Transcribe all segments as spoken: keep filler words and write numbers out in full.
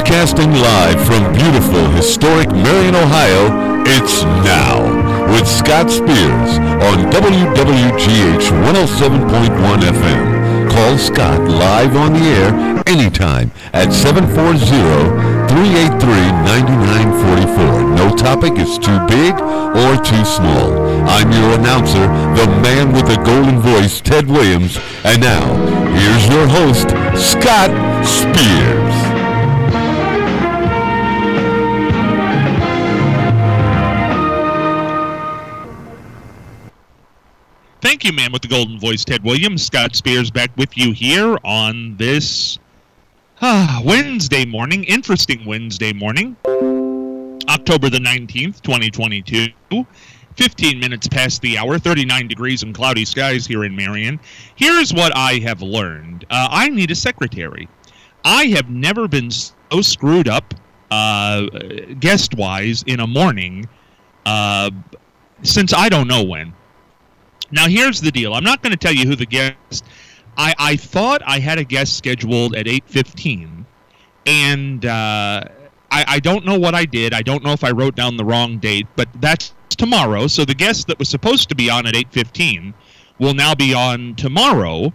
Broadcasting live from beautiful, historic Marion, Ohio, it's Now with Scott Spears on W W G H one oh seven point one F M. Call Scott live on the air anytime at seven four zero, three eight three, nine nine four four. No topic is too big or too small. I'm your announcer, the man with the golden voice, Ted Williams. And now, here's your host, Scott Spears. Thank you, man with the golden voice, Ted Williams. Scott Spears back with you here on this uh, Wednesday morning, interesting Wednesday morning, October the nineteenth, twenty twenty-two, fifteen minutes past the hour, thirty-nine degrees and cloudy skies here in Marion. Here's what I have learned. Uh, I need a secretary. I have never been so screwed up uh, guest-wise in a morning uh, since I don't know when. Now, here's the deal. I'm not going to tell you who the guest... I, I thought I had a guest scheduled at eight fifteen, and uh, I, I don't know what I did. I don't know if I wrote down the wrong date, but that's tomorrow. So the guest that was supposed to be on at eight fifteen will now be on tomorrow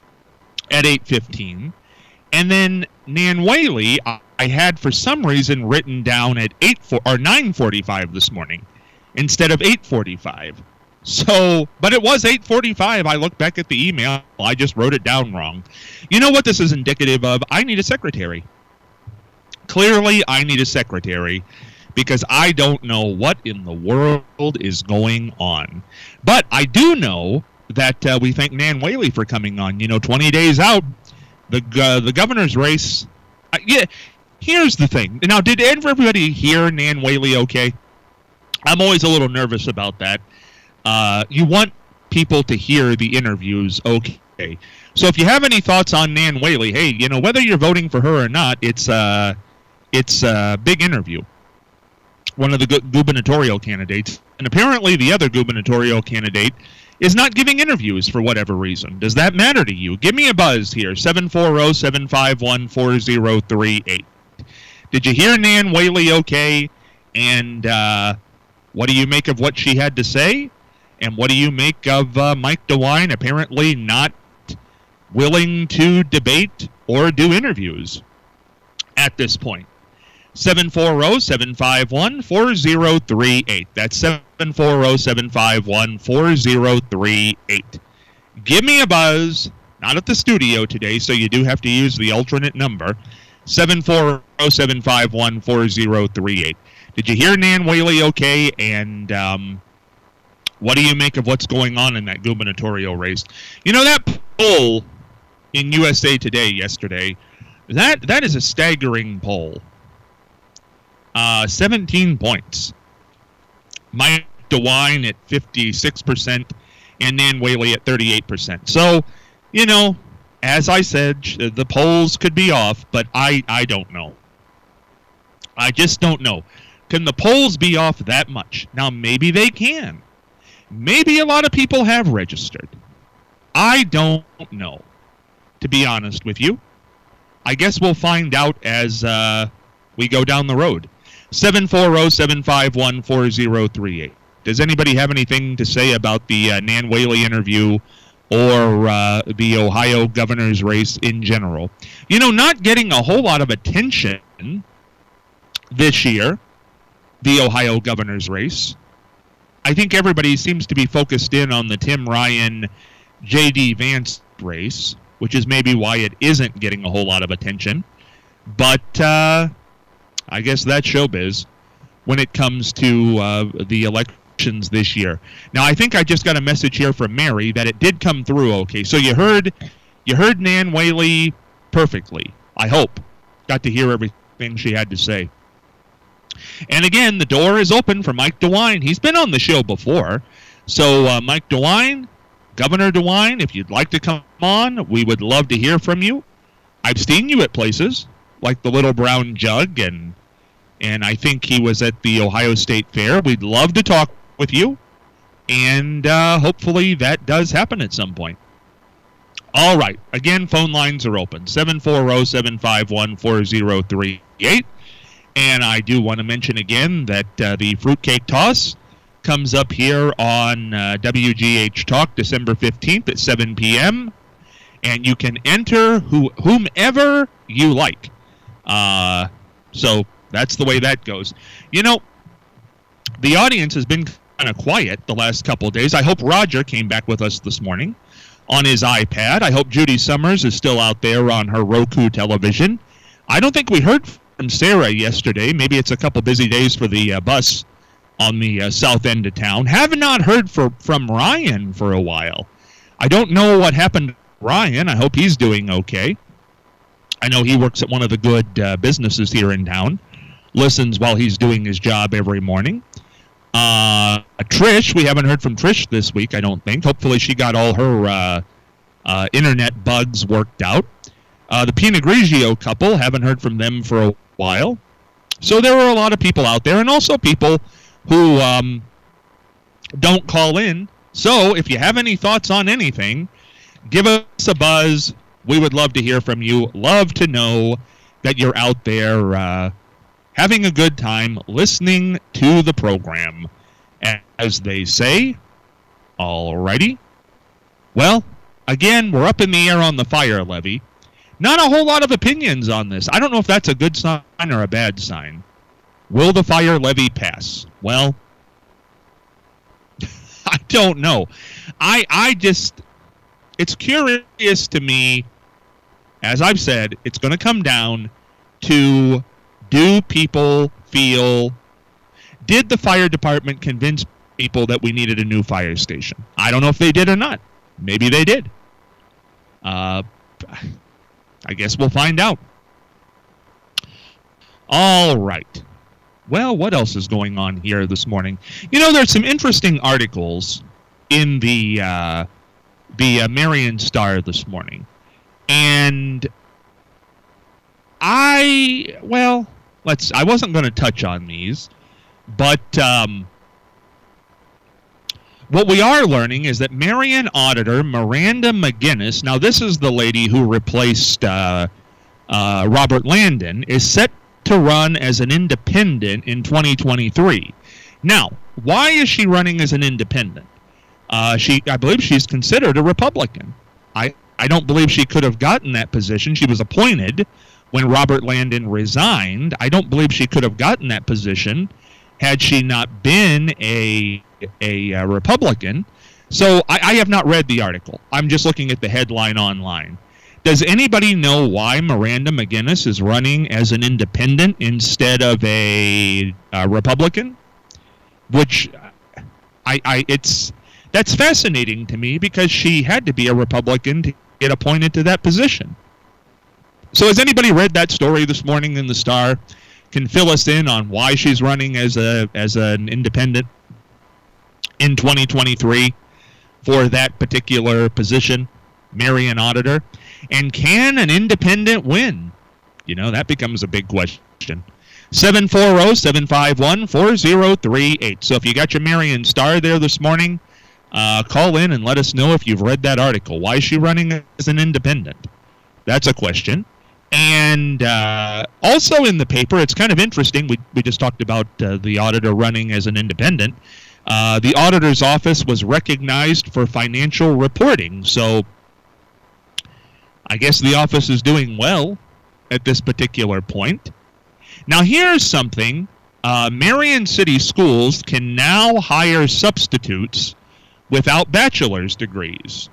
at eight fifteen. And then Nan Whaley, I, I had for some reason written down at eight or nine forty-five this morning instead of eight forty-five. So, but it was eight forty-five. I looked back at the email. I just wrote it down wrong. You know what this is indicative of? I need a secretary. Clearly, I need a secretary because I don't know what in the world is going on. But I do know that uh, we thank Nan Whaley for coming on. You know, twenty days out, the uh, the governor's race. Uh, yeah, here's the thing. Now, did everybody hear Nan Whaley okay? I'm always a little nervous about that. Uh, you want people to hear the interviews okay. So if you have any thoughts on Nan Whaley, hey, you know, whether you're voting for her or not, it's, uh, it's a big interview. One of the gu- gubernatorial candidates. And apparently the other gubernatorial candidate is not giving interviews for whatever reason. Does that matter to you? Give me a buzz here, seven four zero, seven five one, four zero three eight. Did you hear Nan Whaley okay? And uh, what do you make of what she had to say? And what do you make of uh, Mike DeWine apparently not willing to debate or do interviews at this point? seven four zero, seven five one, four zero three eight. That's seven four zero, seven five one, four zero three eight. Give me a buzz. Not at the studio today, so you do have to use the alternate number. seven four zero, seven five one, four zero three eight. Did you hear Nan Whaley okay? And, um... what do you make of what's going on in that gubernatorial race? You know, that poll in U S A Today yesterday, that that is a staggering poll. Uh, seventeen points. Mike DeWine at fifty-six percent and Nan Whaley at thirty-eight percent. So, you know, as I said, the polls could be off, but I, I don't know. I just don't know. Can the polls be off that much? Now, maybe they can. Maybe a lot of people have registered. I don't know, to be honest with you. I guess we'll find out as uh, we go down the road. seven four zero, seven five one, four zero three eight. Does anybody have anything to say about the uh, Nan Whaley interview or uh, the Ohio governor's race in general? You know, not getting a whole lot of attention this year, the Ohio governor's race. I think everybody seems to be focused in on the Tim Ryan, J D Vance race, which is maybe why it isn't getting a whole lot of attention. But uh, I guess that's showbiz when it comes to uh, the elections this year. Now, I think I just got a message here from Mary that it did come through okay. So you heard, you heard Nan Whaley perfectly, I hope. Got to hear everything she had to say. And again, the door is open for Mike DeWine. He's been on the show before. So, uh, Mike DeWine, Governor DeWine, if you'd like to come on, we would love to hear from you. I've seen you at places like the Little Brown Jug, and and I think he was at the Ohio State Fair. We'd love to talk with you, and uh, hopefully that does happen at some point. All right. Again, phone lines are open. seven four zero, seven five one, four zero three thirty-eight. And I do want to mention again that uh, the Fruitcake Toss comes up here on uh, W G H Talk December fifteenth at seven p.m. And you can enter who, whomever you like. Uh, so that's the way that goes. You know, the audience has been kind of quiet the last couple of days. I hope Roger came back with us this morning on his iPad. I hope Judy Summers is still out there on her Roku television. I don't think we heard from Sarah yesterday. Maybe it's a couple busy days for the uh, bus on the uh, south end of town. Have not heard for, from Ryan for a while. I don't know what happened to Ryan. I hope he's doing okay. I know he works at one of the good uh, businesses here in town. Listens while he's doing his job every morning. Uh, Trish, we haven't heard from Trish this week, I don't think. Hopefully she got all her uh, uh, internet bugs worked out. Uh, the Pinot Grigio couple, haven't heard from them for a while. So there are a lot of people out there, and also people who um, don't call in. So if you have any thoughts on anything, give us a buzz. We would love to hear from you. Love to know that you're out there uh, having a good time listening to the program. As they say, alrighty. Well, again, we're up in the air on the fire levy. Not a whole lot of opinions on this. I don't know if that's a good sign or a bad sign. Will the fire levy pass? Well, I don't know. I I just, it's curious to me, as I've said, it's going to come down to, do people feel, did the fire department convince people that we needed a new fire station? I don't know if they did or not. Maybe they did. Uh, I guess we'll find out. All right. Well, what else is going on here this morning? You know, there's some interesting articles in the uh, the uh, Marion Star this morning. And I, well, let's, I wasn't going to touch on these, but um, what we are learning is that Marion Auditor Miranda McGinnis, now this is the lady who replaced uh, uh, Robert Landon, is set to run as an independent in twenty twenty-three. Now, why is she running as an independent? Uh, she, I believe she's considered a Republican. I, I don't believe she could have gotten that position. She was appointed when Robert Landon resigned. I don't believe she could have gotten that position had she not been a a, a Republican. So I, I have not read the article. I'm just looking at the headline online. Does anybody know why Miranda McGinnis is running as an independent instead of a, a Republican? Which I, I it's that's fascinating to me because she had to be a Republican to get appointed to that position. So has anybody read that story this morning in the Star? Can fill us in on why she's running as a as an independent in twenty twenty-three for that particular position, Marion Auditor? And can an independent win? You know, that becomes a big question. seven four zero, seven five one, four zero three eight. So if you got your Marion Star there this morning, uh, call in and let us know if you've read that article. Why is she running as an independent? That's a question. And uh, also in the paper, it's kind of interesting. We, we just talked about uh, the auditor running as an independent. Uh, the auditor's office was recognized for financial reporting. So I guess the office is doing well at this particular point. Now, here's something. Uh, Marion City Schools can now hire substitutes without bachelor's degrees.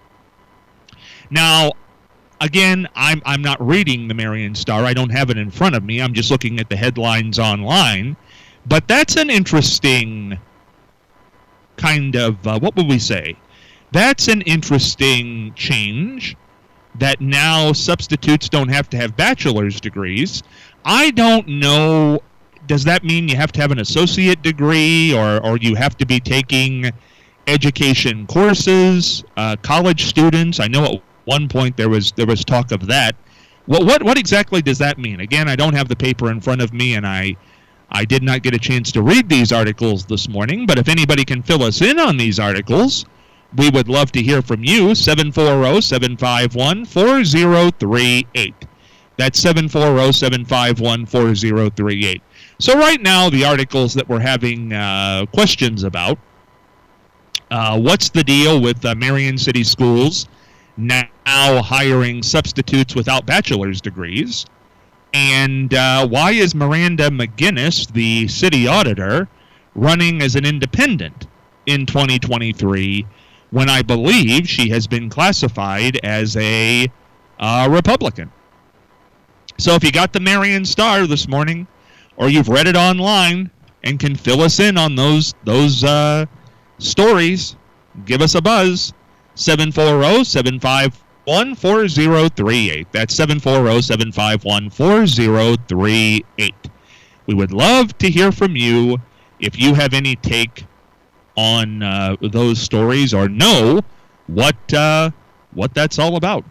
Now, again, I'm I'm not reading the Marion Star. I don't have it in front of me. I'm just looking at the headlines online. But that's an interesting kind of, uh, what would we say? That's an interesting change, that now substitutes don't have to have bachelor's degrees. I don't know, does that mean you have to have an associate degree, or, or you have to be taking education courses, uh, college students? I know at one point there was there was talk of that. What what what exactly does that mean? Again, I don't have the paper in front of me, and I I did not get a chance to read these articles this morning, but if anybody can fill us in on these articles, we would love to hear from you. seven four zero, seven five one, four zero three eight. That's seven four zero, seven five one, four zero three eight. So right now, the articles that we're having uh, questions about, uh, what's the deal with uh, Marion City Schools now hiring substitutes without bachelor's degrees? And uh, why is Miranda McGinnis, the city auditor, running as an independent in twenty twenty-three when I believe she has been classified as a uh, Republican? So if you got the Marion Star this morning, or you've read it online and can fill us in on those those uh, stories, give us a buzz. seven four zero, seven five one, four zero three eight. That's seven four zero, seven five one, four zero three eight. We would love to hear from you if you have any take on uh, those stories or know what uh, what that's all about.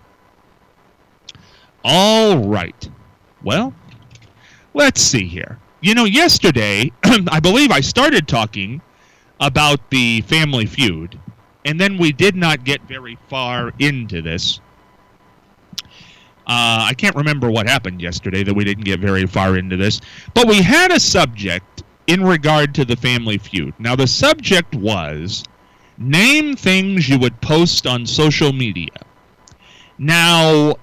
All right. Well, let's see here. You know, yesterday, I believe I started talking about the Family Feud, and then we did not get very far into this. Uh, I can't remember what happened yesterday that we didn't get very far into this, but we had a subject in regard to the Family Feud. Now, the subject was, name things you would post on social media. Now,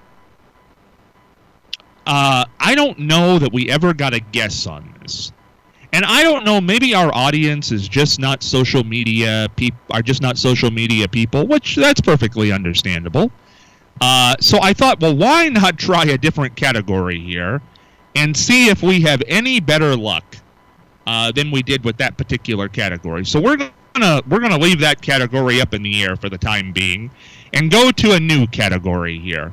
uh, I don't know that we ever got a guess on this. And I don't know, maybe our audience is just not social media people, are just not social media people, which that's perfectly understandable. Uh, so I thought, well, why not try a different category here and see if we have any better luck uh, than we did with that particular category. So we're gonna we're gonna leave that category up in the air for the time being and go to a new category here.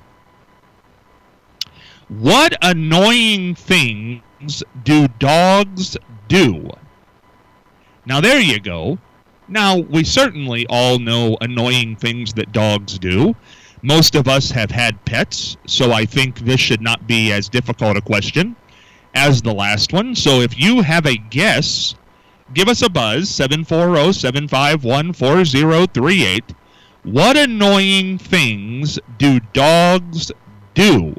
What annoying things do dogs do? Now there you go. Now we certainly all know annoying things that dogs do. Most of us have had pets, so I think this should not be as difficult a question as the last one. So if you have a guess, give us a buzz, seven four zero, seven five one, four zero three eight. What annoying things do dogs do?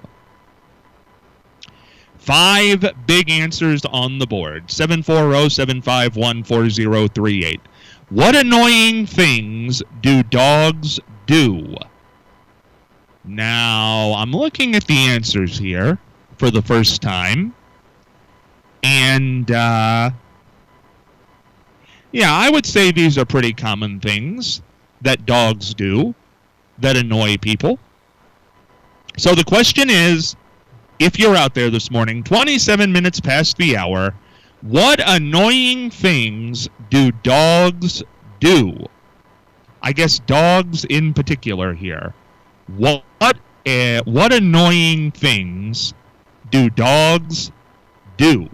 Five big answers on the board. seven four zero, seven five one, four zero three eight. What annoying things do dogs do? Now, I'm looking at the answers here for the first time. And, uh, yeah, I would say these are pretty common things that dogs do that annoy people. So the question is, if you're out there this morning, twenty-seven minutes past the hour, what annoying things do dogs do? I guess dogs in particular here. What uh, what annoying things do dogs do?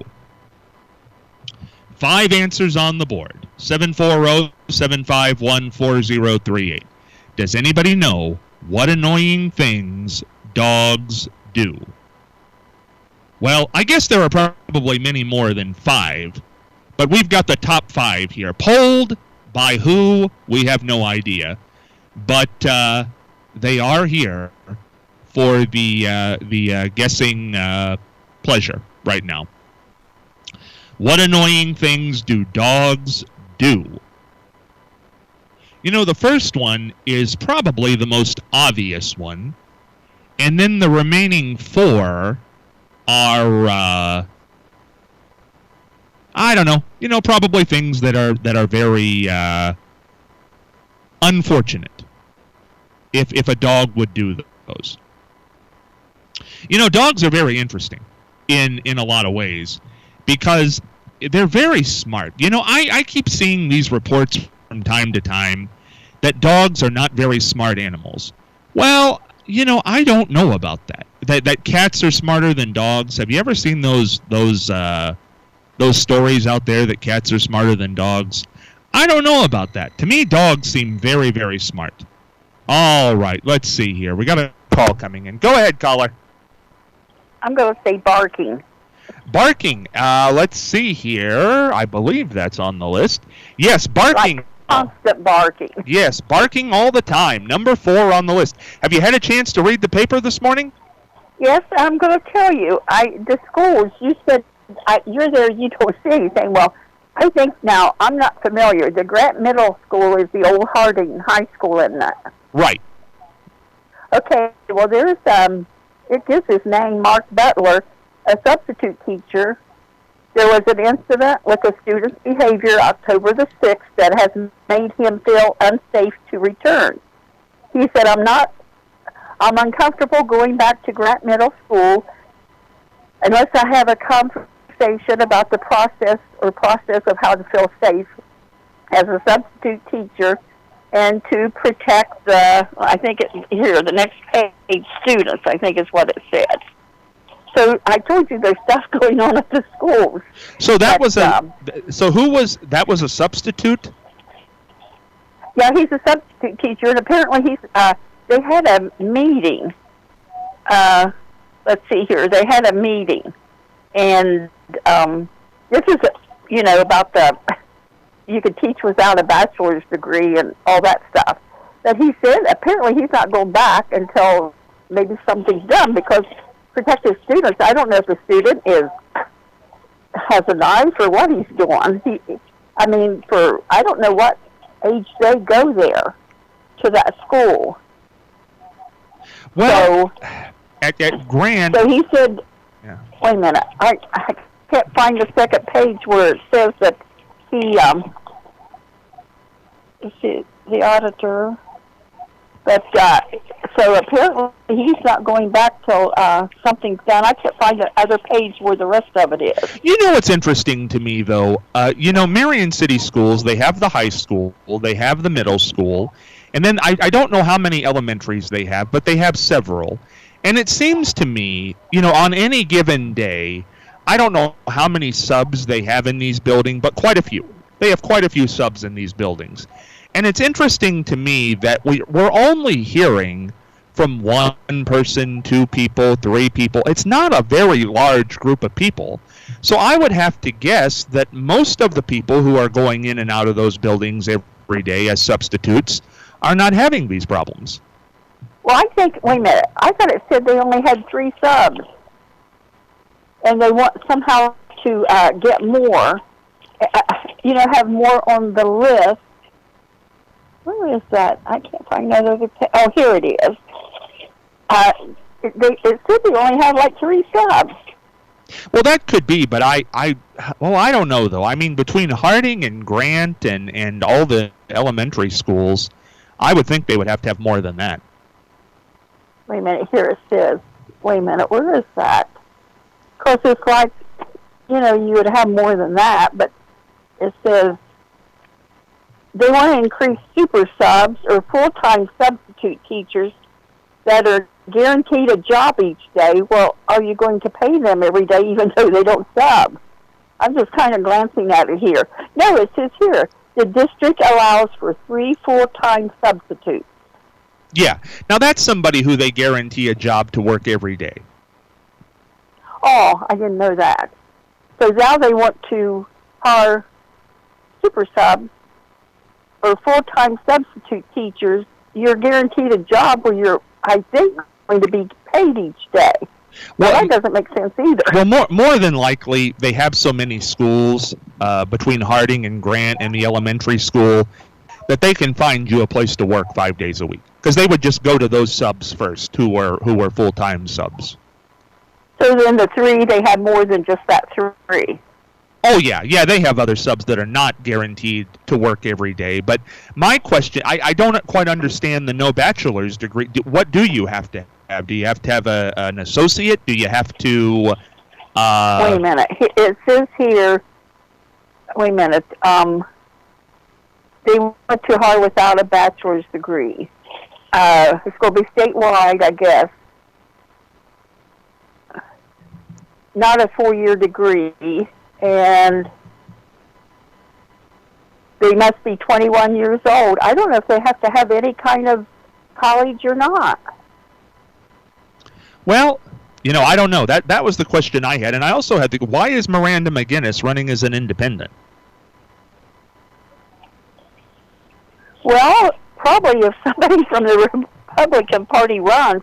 Five answers on the board. seven four zero, seven five one, four zero three eight. Does anybody know what annoying things dogs do? Well, I guess there are probably many more than five, but we've got the top five here. Polled by who? We have no idea. But uh, they are here for the uh, the uh, guessing uh, pleasure right now. What annoying things do dogs do? You know, the first one is probably the most obvious one, and then the remaining four are uh, I don't know, you know, probably things that are that are very uh, unfortunate. If if a dog would do those, you know, dogs are very interesting in in a lot of ways because they're very smart. You know, I I keep seeing these reports from time to time that dogs are not very smart animals. Well, you know, I don't know about that. That that cats are smarter than dogs. Have you ever seen those those uh, those stories out there that cats are smarter than dogs? I don't know about that. To me, dogs seem very, very smart. All right, let's see here. We got a call coming in. Go ahead, caller. I'm going to say barking. Barking. Uh, let's see here. I believe that's on the list. Yes, barking. Like constant barking. Yes, barking all the time. Number four on the list. Have you had a chance to read the paper this morning? Yes, I'm going to tell you. I the schools, you said I, you're there, you don't see anything. Well, I think now, I'm not familiar. The Grant Middle School is the old Harding High School, isn't it? Right. Okay, well, there's, um, it gives his name, Mark Butler, a substitute teacher. There was an incident with a student's behavior October the sixth that has made him feel unsafe to return. He said, I'm not, I'm uncomfortable going back to Grant Middle School unless I have a conversation about the process or process of how to feel safe as a substitute teacher and to protect the, I think it, here, the next page, students, I think is what it said. So I told you there's stuff going on at the schools. So that but, was a, um, so who was, that was a substitute? Yeah, he's a substitute teacher, and apparently he's, uh, they had a meeting, uh, let's see here, they had a meeting, and um, this is, you know, about the, you could teach without a bachelor's degree and all that stuff. But he said apparently he's not going back until maybe something's done because protective students, I don't know if the student is, has a knife or what he's doing. He, I mean, for, I don't know what age they go there to that school. Well, so, at, at Grant... So he said, yeah. wait a minute, I, I can't find the second page where it says that he, um, the, the auditor, but, uh, so apparently he's not going back till uh, something's done. I can't find the other page where the rest of it is. You know what's interesting to me, though? Uh, you know, Marion City Schools, they have the high school, they have the middle school, and then I, I don't know how many elementaries they have, but they have several. And it seems to me, you know, on any given day, I don't know how many subs they have in these buildings, but quite a few. They have quite a few subs in these buildings. And it's interesting to me that we, we're only hearing from one person, two people, three people. It's not a very large group of people. So I would have to guess that most of the people who are going in and out of those buildings every day as substitutes are not having these problems. Well, I think, wait a minute, I thought it said they only had three subs. And they want somehow to uh, get more, uh, you know, have more on the list. Where is that? I can't find that other page. Oh, here it is. Uh, it, they, it said they only have like three subs. Well, that could be, but I, I, well, I don't know, though. I mean, between Harding and Grant and, and all the elementary schools, I would think they would have to have more than that. Wait a minute. Here it says, wait a minute, where is that? Of course, it's like, you know, you would have more than that, but it says they want to increase super subs or full-time substitute teachers that are guaranteed a job each day. Well, are you going to pay them every day even though they don't sub? I'm just kind of glancing at it here. No, it says here, the district allows for three full-time substitutes. Yeah. Now, that's somebody who they guarantee a job to work every day. Oh, I didn't know that. So now they want to hire super subs or full-time substitute teachers. You're guaranteed a job where you're, I think, going to be paid each day. Well, well that doesn't make sense either. Well, more more than likely, they have so many schools uh, between Harding and Grant and the elementary school that they can find you a place to work five days a week. Because they would just go to those subs first, who were who were full-time subs. So then the three, they have more than just that three. Oh, yeah. Yeah, they have other subs that are not guaranteed to work every day. But my question, I, I don't quite understand the no bachelor's degree. What do you have to have? Do you have to have a, an associate? Do you have to... Uh, wait a minute. It says here, wait a minute, um, they want to hire without a bachelor's degree. Uh, it's going to be statewide, I guess. Not a four-year degree, and they must be twenty-one years old. I don't know if they have to have any kind of college or not. Well, you know, I don't know. That that was the question I had, and I also had the, why is Miranda McGinnis running as an independent? Well, probably if somebody from the Republican Party runs,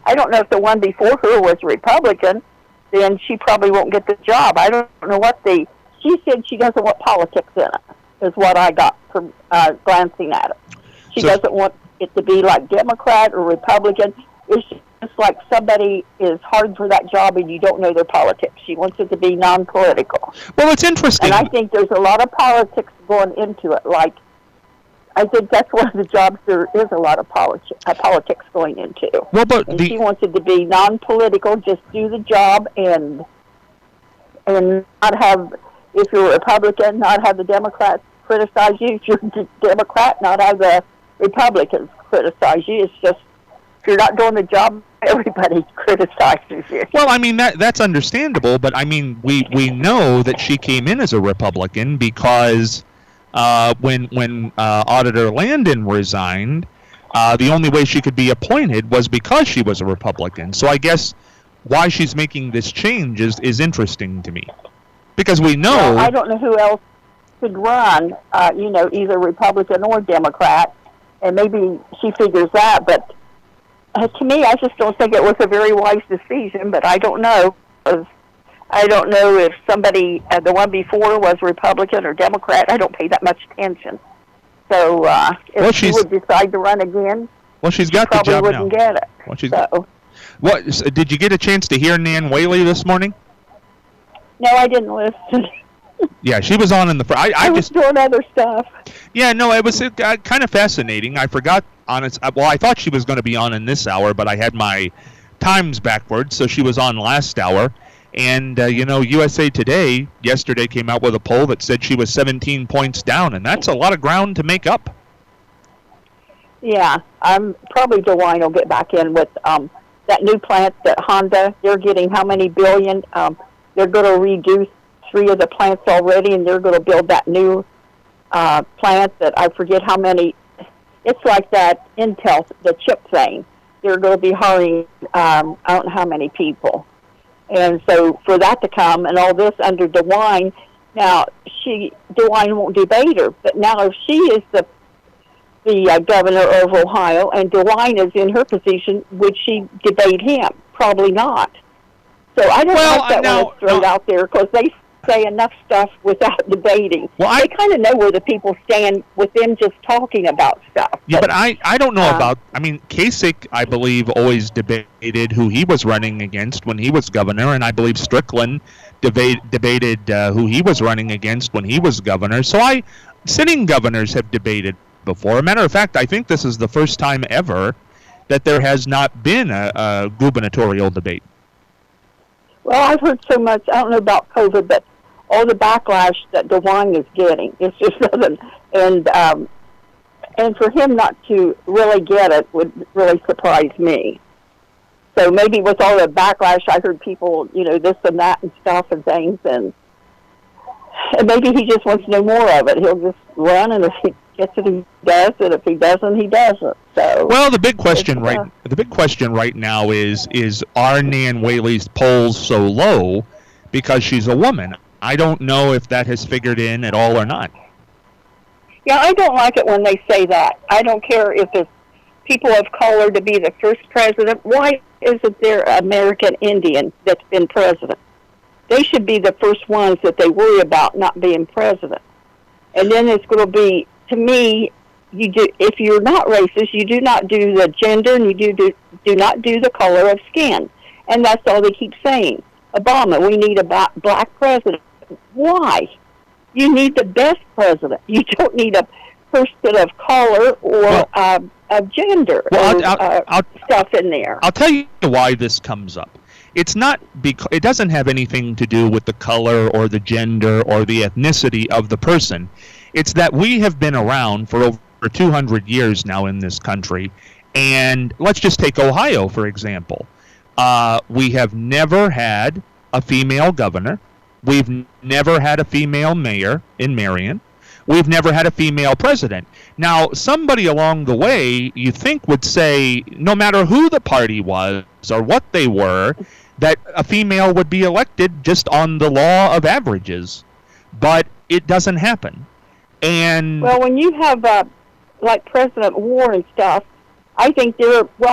I don't know if the one before her was Republican, then she probably won't get the job. I don't know what the, she said she doesn't want politics in it, is what I got from uh, glancing at it. She so, doesn't want it to be like Democrat or Republican. It's just like somebody is hard for that job and you don't know their politics. She wants it to be non-political. Well, it's interesting. And I think there's a lot of politics going into it. Like, I think that's one of the jobs there is a lot of politi- uh, politics going into. Well, but and the, she wants it to be non-political, just do the job and and not have, if you're a Republican, not have the Democrats criticize you. If you're a Democrat, not have the Republicans criticize you. It's just, if you're not doing the job, everybody criticizes you. Well, I mean, that that's understandable, but I mean, we, we know that she came in as a Republican because uh, when when uh, Auditor Landon resigned, uh, the only way she could be appointed was because she was a Republican. So I guess why she's making this change is, is interesting to me. Because we know... Well, I don't know who else could run, uh, you know, either Republican or Democrat, and maybe she figures that, but uh, to me, I just don't think it was a very wise decision, but I don't know. I don't know if somebody, uh, the one before was Republican or Democrat. I don't pay that much attention. So uh, if well, she would decide to run again, well, she's got she the job wouldn't now. get it. Well, she's so. What, did you get a chance to hear Nan Whaley this morning? No, I didn't listen. Yeah, she was on in the... Fr- I, I, I was just doing other stuff. Yeah, no, it was uh, kind of fascinating. I forgot on its... Well, I thought she was going to be on in this hour, but I had my times backwards, so she was on last hour. And, uh, you know, U S A Today yesterday came out with a poll that said she was seventeen points down, and that's a lot of ground to make up. Yeah, I'm probably DeWine will get back in with um, that new plant that Honda, they're getting how many billion? Um, they're going to reduce three of the plants already, and they're going to build that new uh, plant that I forget how many. It's like that Intel, the chip thing. They're going to be hiring um, I don't know how many people. And so for that to come and all this under DeWine, now she DeWine won't debate her, but now if she is the the uh, governor of Ohio and DeWine is in her position, would she debate him? Probably not. So I don't well, like that now, one thrown no. out there because they say enough stuff without debating. Well, I, they kind of know where the people stand with them just talking about stuff. Yeah, but, but I, I don't know um, about... I mean, Kasich, I believe, always debated who he was running against when he was governor, and I believe Strickland debate, debated uh, who he was running against when he was governor. So I... Sitting governors have debated before. As a matter of fact, I think this is the first time ever that there has not been a, a gubernatorial debate. Well, I've heard so much, I don't know about COVID, but all the backlash that DeWine is getting, it's just nothing. And, um, and for him not to really get it would really surprise me. So maybe with all the backlash, I heard people, you know, this and that and stuff and things, and, and maybe he just wants to know more of it. He'll just run, and if he gets it, he does it. If he doesn't, he doesn't. So well, the big question uh, right the big question right now is is are Nan Whaley's polls so low because she's a woman? I don't know if that has figured in at all or not. Yeah, I don't like it when they say that. I don't care if it's people of color to be the first president. Why isn't there an American Indian that's been president? They should be the first ones that they worry about not being president. And then it's going to be, to me, you do. If you're not racist, you do not do the gender, and you do, do do not do the color of skin. And that's all they keep saying. Obama, we need a black president. Why? You need the best president. You don't need a person of color or well, uh, of gender well, or I'll, I'll, uh, I'll, stuff in there. I'll tell you why this comes up. It's not because it doesn't have anything to do with the color or the gender or the ethnicity of the person. It's that we have been around for over two hundred years now in this country, and let's just take Ohio for example. Uh, we have never had a female governor. We've n- never had a female mayor in Marion. We've never had a female president. Now, somebody along the way, you think, would say, no matter who the party was or what they were, that a female would be elected just on the law of averages. But it doesn't happen. And well, when you have, uh, like, President War and stuff, I think there are, well,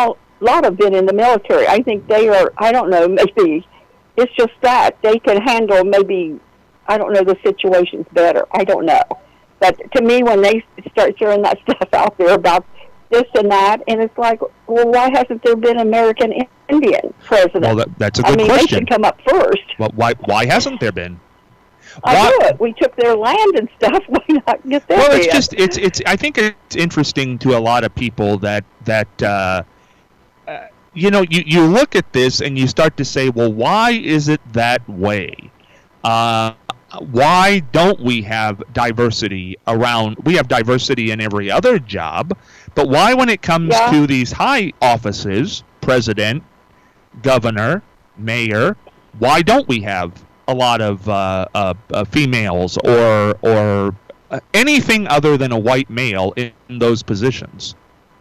lot have been in the military. I think they are, I don't know, maybe it's just that. They can handle maybe, I don't know, the situations better. I don't know. But to me, when they start throwing that stuff out there about this and that, and it's like, well, why hasn't there been an American Indian president? Well, that, that's a good I mean, question. They should come up first. Well, why why hasn't there been? I Why- know it. We took their land and stuff. Why not get that? Well, it's in? just it's it's. I think it's interesting to a lot of people that that uh, uh, you know you you look at this and you start to say, well, why is it that way? Uh, why don't we have diversity around? We have diversity in every other job, but why, when it comes Yeah. to these high offices, president, governor, mayor, why don't we have a lot of uh, uh, uh, females or or uh, anything other than a white male in those positions?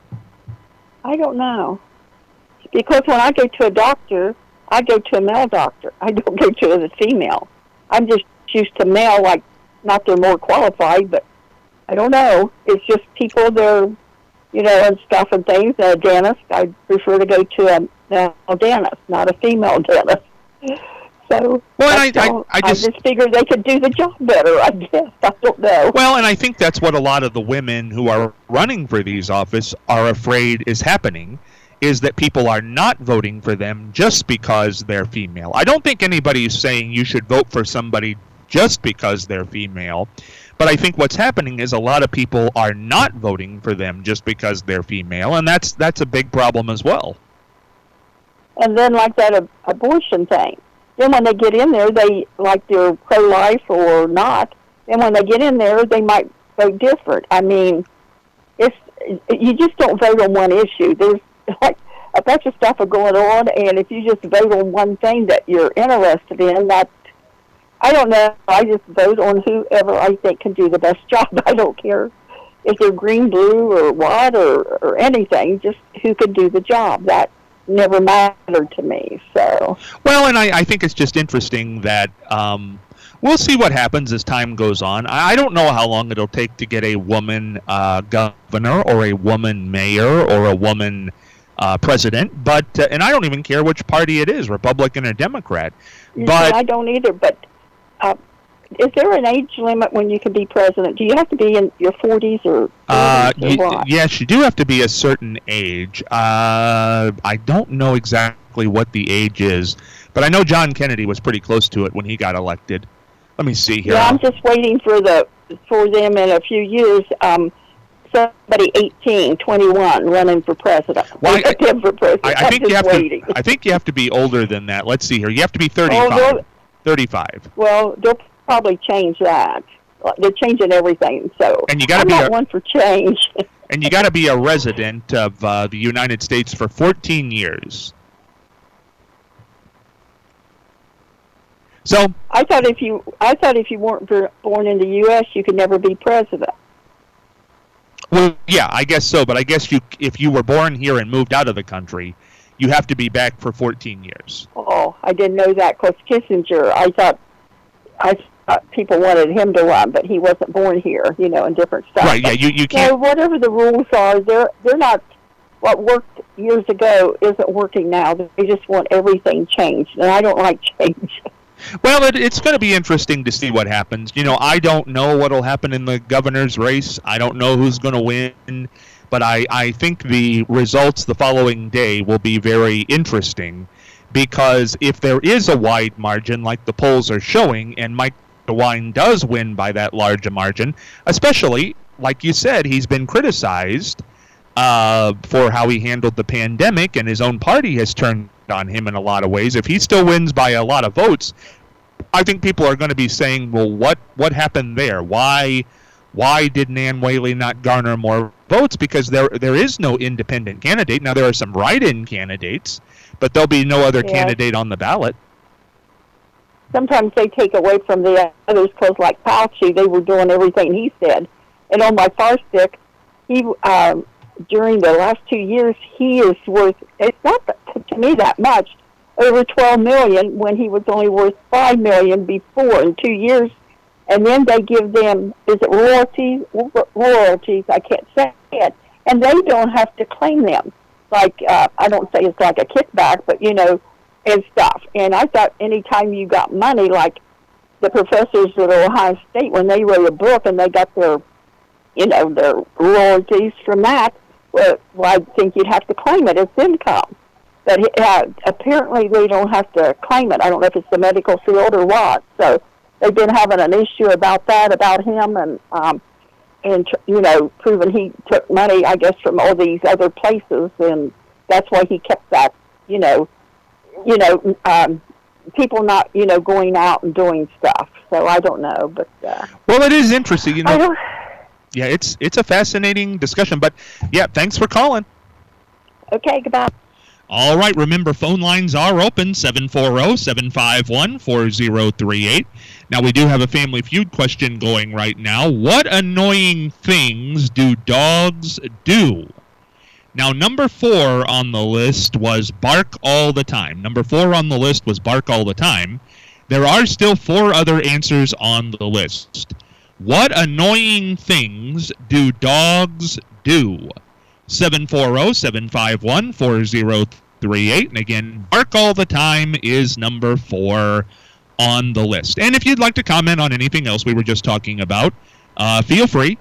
I don't know. Because when I go to a doctor, I go to a male doctor. I don't go to a female. I'm just used to male, like, not they're more qualified, but I don't know. It's just people, they're, you know, and stuff and things. A dentist, I prefer to go to a male dentist, not a female dentist. So, Well, and that's I- I- all. I just- figured they could do the job better, I guess. I don't know. Well, and I think that's what a lot of the women who are running for these office are afraid is happening, is that people are not voting for them just because they're female. I don't think anybody's saying you should vote for somebody just because they're female, but I think what's happening is a lot of people are not voting for them just because they're female, and that's that's a big problem as well. And then like that ab- abortion thing. Then when they get in there, they, like they're pro-life or not, then when they get in there, they might vote different. I mean, it's you just don't vote on one issue. There's like a bunch of stuff are going on, and if you just vote on one thing that you're interested in, that, I don't know, I just vote on whoever I think can do the best job. I don't care if they're green, blue, or what, or, or anything, just who can do the job. That never mattered to me. So Well, and I, I think it's just interesting that um, we'll see what happens as time goes on. I, I don't know how long it'll take to get a woman uh, governor or a woman mayor or a woman uh, president, but uh, and I don't even care which party it is, Republican or Democrat. you But see, I don't either. But uh, is there an age limit when you can be president? Do you have to be in your forties or Uh, thirties or y- what? yes, you do have to be a certain age. Uh, I don't know exactly what the age is, but I know John Kennedy was pretty close to it when he got elected. Let me see here. Yeah, I'm just waiting for the for them in a few years. Um, somebody eighteen, twenty-one running for president. Well, I- Them for president. I, I I'm think you just have waiting. to. I think you have to be older than that. Let's see here. You have to be Oh, thirty-five. they'll- thirty-five. well, they'll probably change that. They're changing everything. So And you gotta I'm be not a- one for change. And you got to be a resident of uh, the United States for fourteen years. So, I thought if you, I thought if you weren't bor- born in the U S, you could never be president. well, yeah, I guess so. But I guess you, if you were born here and moved out of the country, you have to be back for fourteen years. Oh, I didn't know that because Kissinger, I thought, I thought people wanted him to run, but he wasn't born here, you know, and different stuff. Right? Yeah, you you So can't. whatever the rules are, they're they're not. What worked years ago isn't working now. They just want everything changed, and I don't like change. Well, it, it's going to be interesting to see what happens. You know, I don't know what will happen in the governor's race. I don't know who's going to win, but I, I think the results the following day will be very interesting, because if there is a wide margin like the polls are showing, and Mike DeWine does win by that large a margin, especially, like you said, he's been criticized uh, for how he handled the pandemic, and his own party has turned on him in a lot of ways. If he still wins by a lot of votes, I think people are going to be saying, well, what what happened there? Why why did Nan Whaley not garner more votes? Because there there is no independent candidate. Now, there are some write-in candidates, but there'll be no other Yeah. candidate on the ballot. Sometimes they take away from the others because, like Fauci, they were doing everything he said. And on my far stick, he um, during the last two years, he is worth, it's not that, to me that much, over twelve million dollars when he was only worth five million dollars before in two years. And then they give them, is it royalties? Royalties, I can't say it. And they don't have to claim them. like, uh, I don't say it's like a kickback, but, you know, and stuff. And I thought anytime you got money, like the professors at Ohio State, when they wrote a book and they got their, you know, their royalties from that, well, well I think you'd have to claim it as income. But uh, apparently they don't have to claim it. I don't know if it's the medical field or what. So they've been having an issue about that, about him, and, um, and you know, proving he took money, I guess, from all these other places, and that's why he kept that, you know, you know, um, people not, you know, going out and doing stuff. So I don't know, but uh, well, it is interesting, you know. I don't, yeah, it's it's a fascinating discussion, but yeah, thanks for calling. Okay, goodbye. All right, remember, phone lines are open, seven four zero, seven five one, four zero three eight. Now, we do have a Family Feud question going right now. What annoying things do dogs do? Now, number four on the list was bark all the time. Number four on the list was bark all the time. There are still four other answers on the list. What annoying things do dogs do? seven four zero, seven five one, four zero three eight. And again, bark all the time is number four on the list. And if you'd like to comment on anything else we were just talking about, uh, feel free.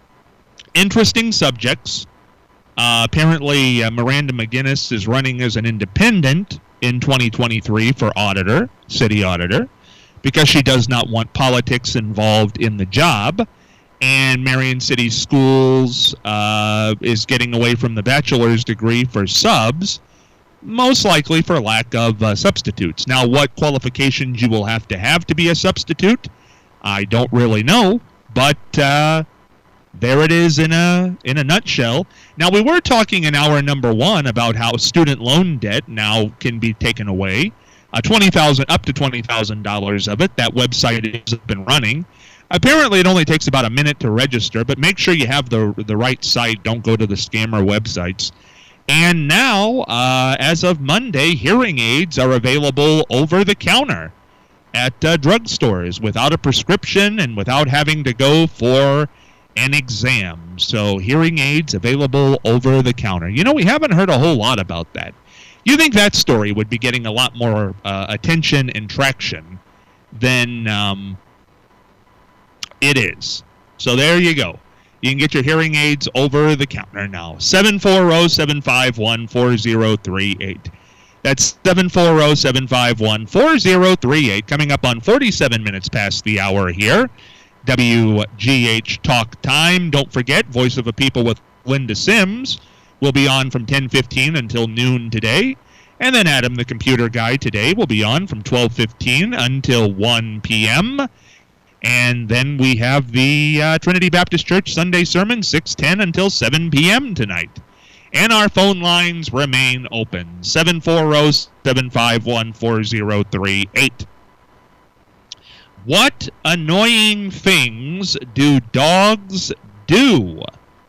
Interesting subjects. Uh, apparently, uh, Miranda McGinnis is running as an independent in twenty twenty-three for auditor, city auditor, because she does not want politics involved in the job. And Marion City Schools uh, is getting away from the bachelor's degree for subs, most likely for lack of uh, substitutes. Now, what qualifications you will have to have to be a substitute, I don't really know, but uh, there it is in a in a nutshell. Now, we were talking in hour number one about how student loan debt now can be taken away, uh, twenty thousand up to twenty thousand dollars of it. That website is up and running. Apparently, it only takes about a minute to register, but make sure you have the the right site. Don't go to the scammer websites. And now, uh, as of Monday, hearing aids are available over the counter at uh, drugstores without a prescription and without having to go for an exam. So hearing aids available over the counter. You know, we haven't heard a whole lot about that. You think that story would be getting a lot more uh, attention and traction than um, it is. So there you go. You can get your hearing aids over the counter now. seven four zero, seven five one, four zero three eight. That's seven four zero, seven five one, four zero three eight. Coming up on forty-seven minutes past the hour here. W G H Talk Time. Don't forget, Voice of a People with Linda Sims will be on from ten fifteen until noon today. And then Adam, the computer guy, today will be on from twelve fifteen until one p.m., and then we have the uh, Trinity Baptist Church Sunday Sermon, six ten until seven p.m. tonight. And our phone lines remain open, seven four zero, seven five one, four zero three eight. What annoying things do dogs do?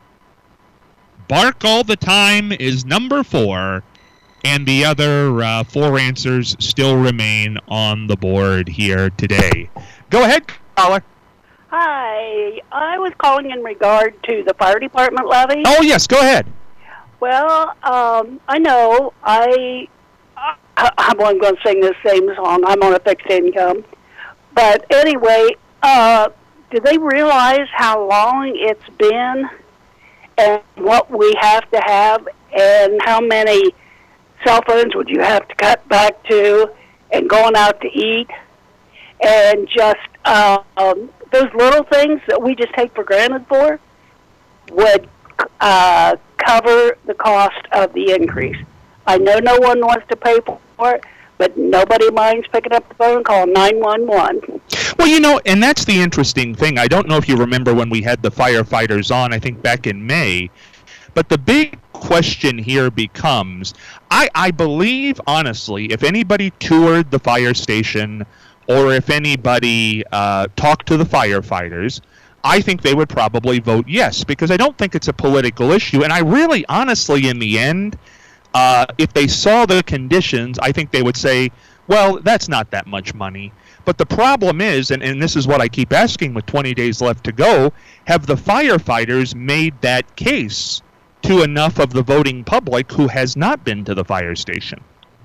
Bark all the time is number four, and the other uh, four answers still remain on the board here today. Go ahead, caller. Hi, I was calling in regard to the fire department levy. Oh, yes, go ahead. Well, um, I know I, I, I'm going to sing this same song. I'm on a fixed income. But anyway, uh, do they realize how long it's been and what we have to have and how many cell phones would you have to cut back to and going out to eat and just uh, um, those little things that we just take for granted for would uh, cover the cost of the increase. I know no one wants to pay for it, but nobody minds picking up the phone and calling nine one one. Well, you know, and that's the interesting thing. I don't know if you remember when we had the firefighters on, I think back in May, but the big question here becomes, I, I believe, honestly, if anybody toured the fire station or if anybody uh, talked to the firefighters, I think they would probably vote yes, because I don't think it's a political issue. And I really, honestly, in the end, uh, if they saw the conditions, I think they would say, well, that's not that much money. But the problem is, and, and this is what I keep asking with twenty days left to go, have the firefighters made that case to to enough of the voting public who has not been to the fire station?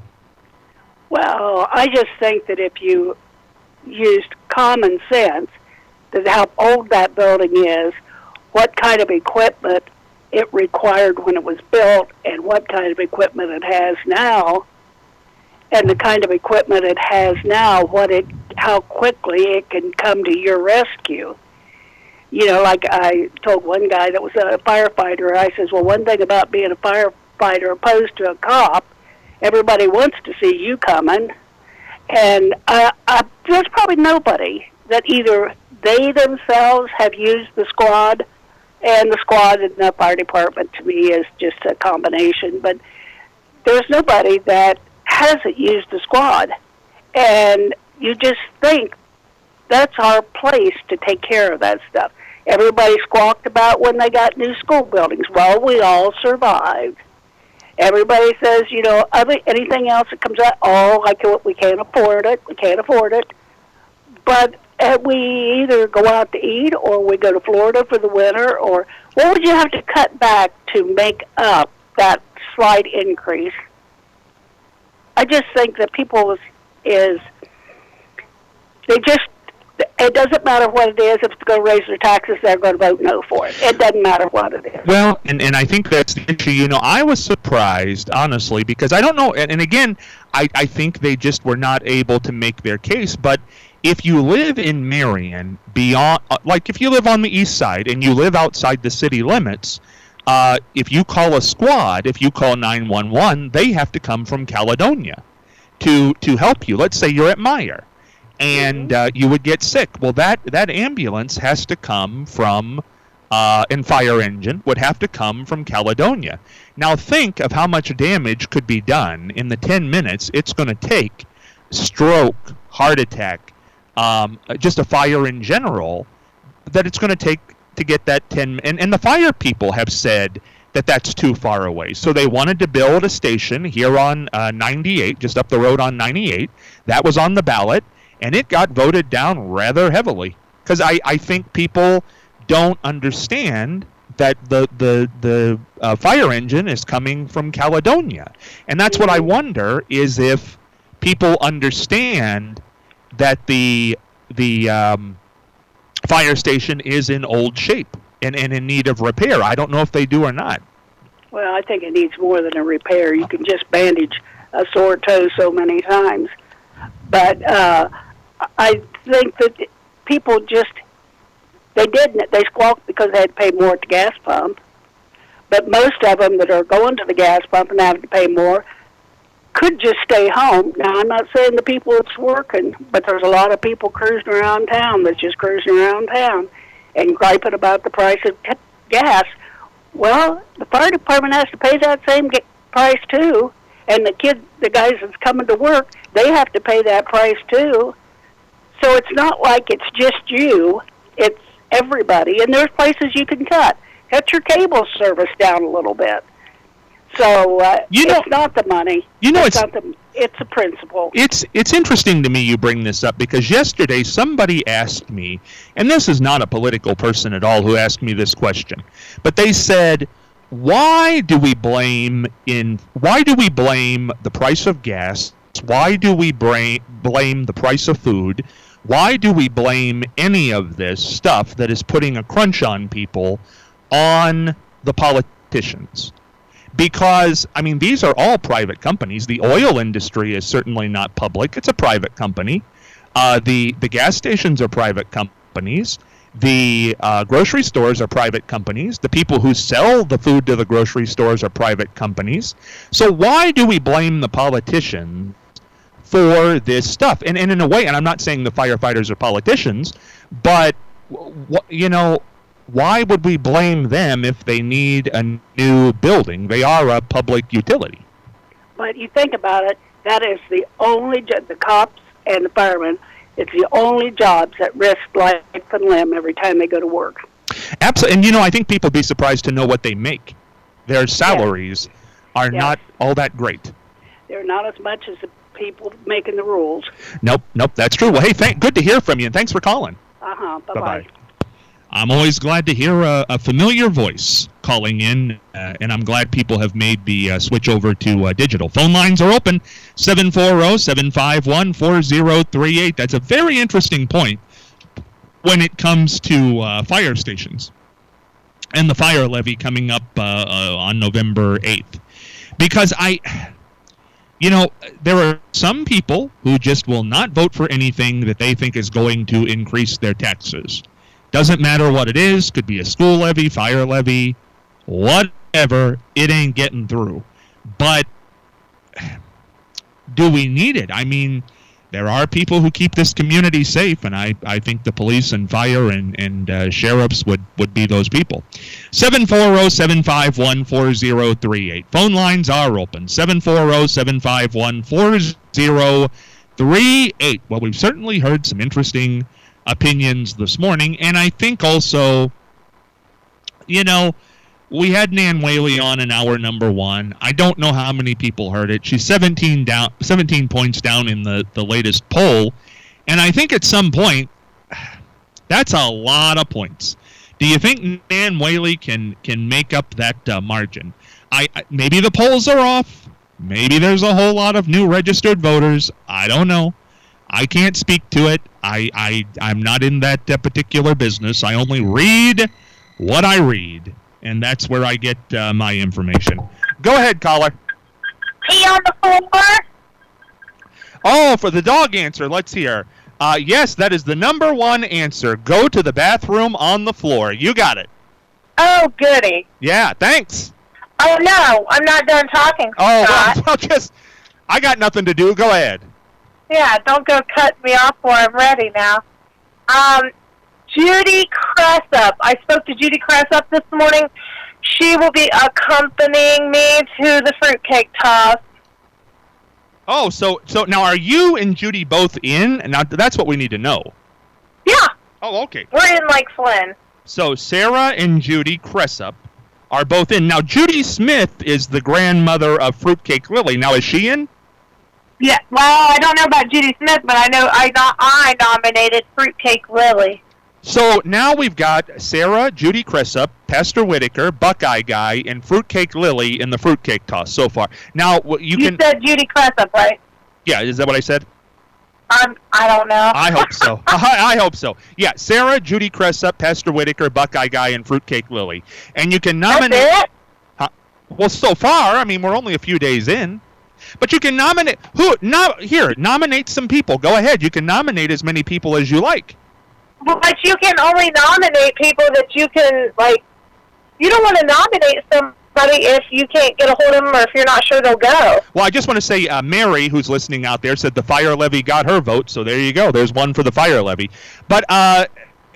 Well, I just think that if you used common sense, that how old that building is, what kind of equipment it required when it was built, and what kind of equipment it has now, and the kind of equipment it has now, what it, how quickly it can come to your rescue. You know, like I told one guy that was a firefighter, I says, well, one thing about being a firefighter opposed to a cop, everybody wants to see you coming, and uh, uh, there's probably nobody that either they themselves have used the squad, and the squad in the fire department to me is just a combination, but there's nobody that hasn't used the squad. And you just think that's our place to take care of that stuff. Everybody squawked about when they got new school buildings. Well, we all survived. Everybody says, you know, other anything else that comes out, oh, like we can't afford it, we can't afford it. But uh, we either go out to eat or we go to Florida for the winter, or what would you have to cut back to make up that slight increase? I just think that people is, is they just, it doesn't matter what it is. If it's going to raise their taxes, they're going to vote no for it. It doesn't matter what it is. Well, and, and I think that's the issue. You know, I was surprised, honestly, because I don't know, and, and again, I, I think they just were not able to make their case, but if you live in Marion, beyond, like if you live on the east side and you live outside the city limits, uh, if you call a squad, if you call nine one one, they have to come from Caledonia to to help you. Let's say you're at Meyer, and uh, you would get sick. Well, that, that ambulance has to come from, uh, and fire engine would have to come from Caledonia. Now think of how much damage could be done in the ten minutes it's going to take, stroke, heart attack, um, just a fire in general, that it's going to take to get that ten, and, and the fire people have said that that's too far away. So they wanted to build a station here on uh, ninety-eight, just up the road on ninety-eight. That was on the ballot, and it got voted down rather heavily. Because I, I think people don't understand that the, the, the uh, fire engine is coming from Caledonia. And that's what I wonder, is if people understand that the the um, fire station is in old shape and, and in need of repair. I don't know if they do or not. Well, I think it needs more than a repair. You can just bandage a sore toe so many times. But uh, I think that people just, they didn't. They squawked because they had to pay more at the gas pump. But most of them that are going to the gas pump and having to pay more could just stay home. Now, I'm not saying the people that's working, but there's a lot of people cruising around town that's just cruising around town and griping about the price of gas. Well, the fire department has to pay that same price too, and the kid, the guys that's coming to work, they have to pay that price too. So it's not like it's just you, it's everybody, and there's places you can cut. Cut your cable service down a little bit. So uh, you know, it's not the money. You know, it's, it's not the, it's a principle. It's it's interesting to me you bring this up, because yesterday somebody asked me, and this is not a political person at all who asked me this question, but they said, why do we blame in why do we blame the price of gas? Why do we bra- blame the price of food? Why do we blame any of this stuff that is putting a crunch on people on the politicians? Because, I mean, these are all private companies. The oil industry is certainly not public. It's a private company. Uh, the, the gas stations are private companies. The uh, grocery stores are private companies. The people who sell the food to the grocery stores are private companies. So why do we blame the politicians for this stuff? And, and in a way, and I'm not saying the firefighters are politicians, but, you know, why would we blame them if they need a new building? They are a public utility. But you think about it, that is the only job, the cops and the firemen, it's the only jobs that risk life and limb every time they go to work. Absolutely. And, you know, I think people would be surprised to know what they make. Their salaries yes. are yes. not all that great. They're not as much as the people making the rules. Nope, nope, that's true. Well, hey, thank, good to hear from you, and thanks for calling. Uh-huh, bye-bye. Bye-bye. I'm always glad to hear a, a familiar voice calling in, uh, and I'm glad people have made the uh, switch over to uh, digital. Phone lines are open, seven four zero, seven five one, four zero three eight. That's a very interesting point when it comes to uh, fire stations and the fire levy coming up uh, uh, on November eighth. Because I, you know, there are some people who just will not vote for anything that they think is going to increase their taxes. Doesn't matter what it is, could be a school levy, fire levy, whatever, it ain't getting through. But do we need it? I mean, there are people who keep this community safe, and I, I think the police and fire and, and uh, sheriffs would, would be those people. seven four zero, seven five one, four zero three eight. Phone lines are open, seven four zero, seven five one, four zero three eight. Well, we've certainly heard some interesting opinions this morning, and I think also, you know, we had Nan Whaley on in hour number one. I don't know how many people heard it. She's seventeen down, seventeen points down in the, the latest poll, and I think at some point, that's a lot of points. Do you think Nan Whaley can can make up that uh, margin? I, I maybe the polls are off. Maybe there's a whole lot of new registered voters. I don't know. I can't speak to it. I, I, I'm not in that uh, particular business. I only read what I read, and that's where I get uh, my information. Go ahead, caller. Pee on the floor? Oh, for the dog answer, let's hear. Uh, yes, that is the number one answer. Go to the bathroom on the floor. You got it. Oh, goody. Yeah, thanks. Oh, no, I'm not done talking, Oh, Scott. well, well, just, I got nothing to do. Go ahead. Yeah, don't go cut me off before I'm ready now. Um, Judy Cressup. I spoke to Judy Cressup this morning. She will be accompanying me to the fruitcake toss. Oh, so so now are you and Judy both in? Now that's what we need to know. Yeah. Oh, okay. We're in Lake Flynn. So Sarah and Judy Cressup are both in. Now Judy Smith is the grandmother of Fruitcake Lily. Now is she in? Yeah. Well, I don't know about Judy Smith, but I know I not I nominated Fruitcake Lily. So now we've got Sarah, Judy Cressup, Pastor Whitaker, Buckeye Guy, and Fruitcake Lily in the fruitcake toss so far. Now you, You can. said Judy Cressup, right? Yeah, is that what I said? Um, I don't know. I hope so. I, I hope so. Yeah, Sarah, Judy Cressup, Pastor Whitaker, Buckeye Guy, and Fruitcake Lily. And you can nominate. That's it? Huh? Well, so far, I mean, we're only a few days in. But you can nominate. Who? No, here, nominate some people. Go ahead. You can nominate as many people as you like. But you can only nominate people that you can, like, you don't want to nominate somebody if you can't get a hold of them or if you're not sure they'll go. Well, I just want to say, uh, Mary, who's listening out there, said the fire levy got her vote, so there you go. There's one for the fire levy. But uh,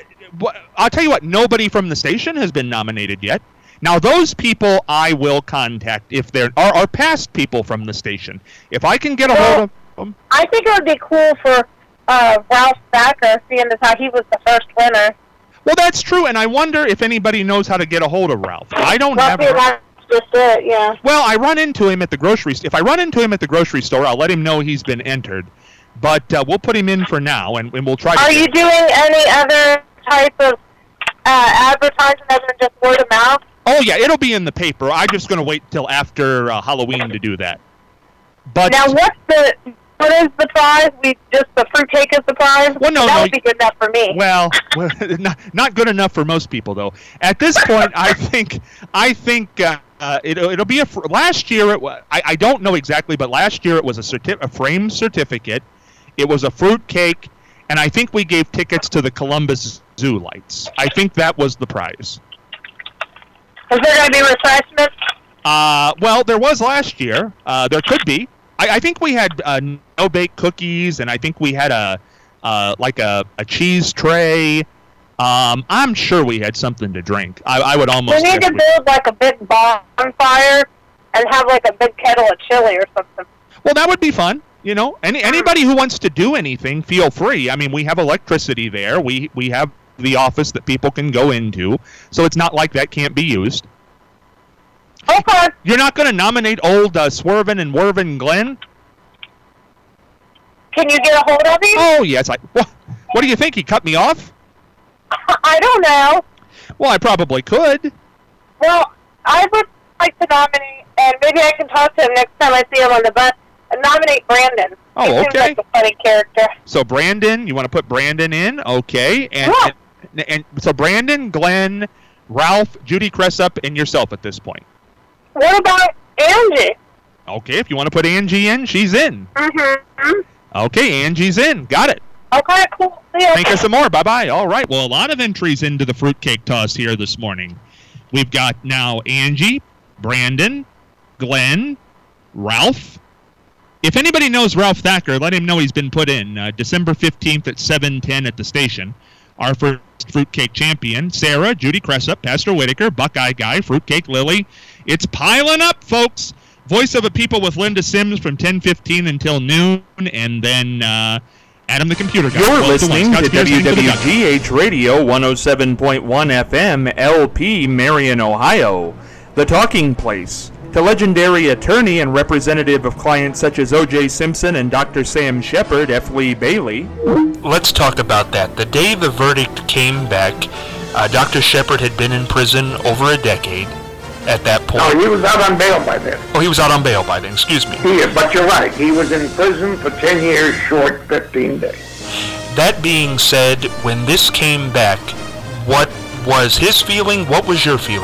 I'll tell you what, nobody from the station has been nominated yet. Now, those people I will contact if they're, are, are past people from the station. If I can get a Well, hold of them. I think it would be cool for uh, Ralph Thacker, seeing as how he was the first winner. Well, that's true, and I wonder if anybody knows how to get a hold of Ralph. I don't Well, have. see, that's just it, yeah. Well, I run into him at the grocery store. If I run into him at the grocery store, I'll let him know he's been entered. But uh, we'll put him in for now, and, and we'll try to... Are you doing any other type of uh, advertising other than just word of mouth? Oh, yeah, it'll be in the paper. I'm just going to wait till after uh, Halloween to do that. But Now, what's the... What is the prize? We just the fruitcake is the prize? Well, no, that no, would be good enough for me. Well, well not, not good enough for most people, though. At this point, I think I think uh, uh, it'll, it'll be a... Fr- last year, it was, I, I don't know exactly, but last year it was a, certi- a framed certificate. It was a fruit cake, and I think we gave tickets to the Columbus Zoo lights. I think that was the prize. Is there going to be refreshments? Uh, well, there was last year. Uh, there could be. I, I think we had uh, no-bake cookies, and I think we had a uh, like a, a cheese tray. Um, I'm sure we had something to drink. I, I would almost. We need to we, build like a big bonfire and have like a big kettle of chili or something. Well, that would be fun. You know, any anybody who wants to do anything, feel free. I mean, we have electricity there. We we have the office that people can go into, so it's not like that can't be used. Okay. You're not going to nominate old uh, Swervin and Wervin Glenn? Can you get a hold of him? Oh, yes. I, what, what do you think? He cut me off? I don't know. Well, I probably could. Well, I would like to nominate, and maybe I can talk to him next time I see him on the bus, and nominate Brandon. Oh, he okay. seems like a funny character. So Brandon, you want to put Brandon in? Okay. And, Yeah. and, and so Brandon, Glenn, Ralph, Judy Cressup, and yourself at this point. What about Angie? Okay, if you want to put Angie in, she's in. Mm-hmm. Okay, Angie's in. Got it. Okay, cool. See ya. Think of some more. Bye-bye. All right. Well, a lot of entries into the fruitcake toss here this morning. We've got now Angie, Brandon, Glenn, Ralph. If anybody knows Ralph Thacker, let him know he's been put in. Uh, December fifteenth at seven ten at the station. Our first fruitcake champion, Sarah, Judy Cressup, Pastor Whitaker, Buckeye Guy, Fruitcake Lily. It's piling up, folks. Voice of a People with Linda Sims from ten fifteen until noon, and then uh, Adam the Computer Guy. You're Well, listening Scott to Spears, W Name for the W G H Radio one oh seven point one F M, L P, Marion, Ohio, the talking place. To legendary attorney and representative of clients such as O J Simpson and Doctor Sam Shepard, F. Lee Bailey. Let's talk about that. The day the verdict came back, uh, Doctor Shepard had been in prison over a decade at that point. No, he was out on bail by then. Oh, he was out on bail by then, excuse me. He is, but you're right. He was in prison for ten years, short fifteen days. That being said, when this came back, what was his feeling? What was your feeling?